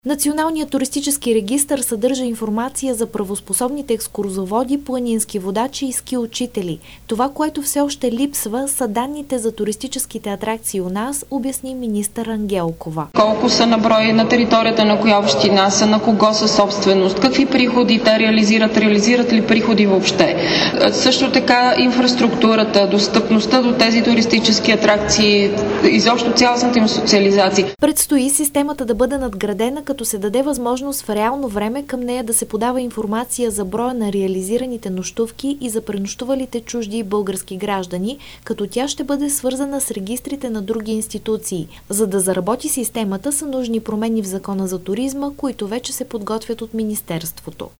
Националният туристически регистър съдържа информация за правоспособните екскурзоводи, планински водачи и ски учители. Това, което все още липсва, са данните за туристическите атракции у нас, обясни министър Ангелкова. Колко са на брой, на територията на коя община са, на кого са собственост, какви приходи те реализират ли приходи въобще. Също така инфраструктурата, достъпността до тези туристически атракции, изобщо цялостната им социализация. Предстои системата да бъде надградена, като се даде възможност в реално време към нея да се подава информация за броя на реализираните нощувки и за пренощувалите чужди и български граждани, като тя ще бъде свързана с регистрите на други институции. За да заработи системата, са нужни промени в Закона за туризма, които вече се подготвят от Министерството.